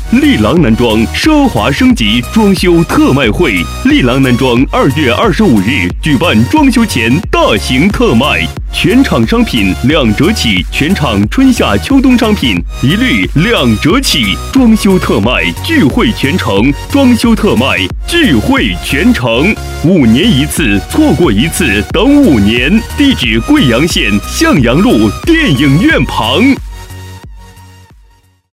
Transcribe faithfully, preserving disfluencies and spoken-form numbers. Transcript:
丽郎男装奢华升级装修特卖会，丽郎男装二月二十五日举办装修前大型特卖，全场商品两折起，全场春夏秋冬商品一律两折起。装修特卖聚会全城，装修特卖聚会全城，五年一次，错过一次等五年。地址贵阳县向阳路电影院旁。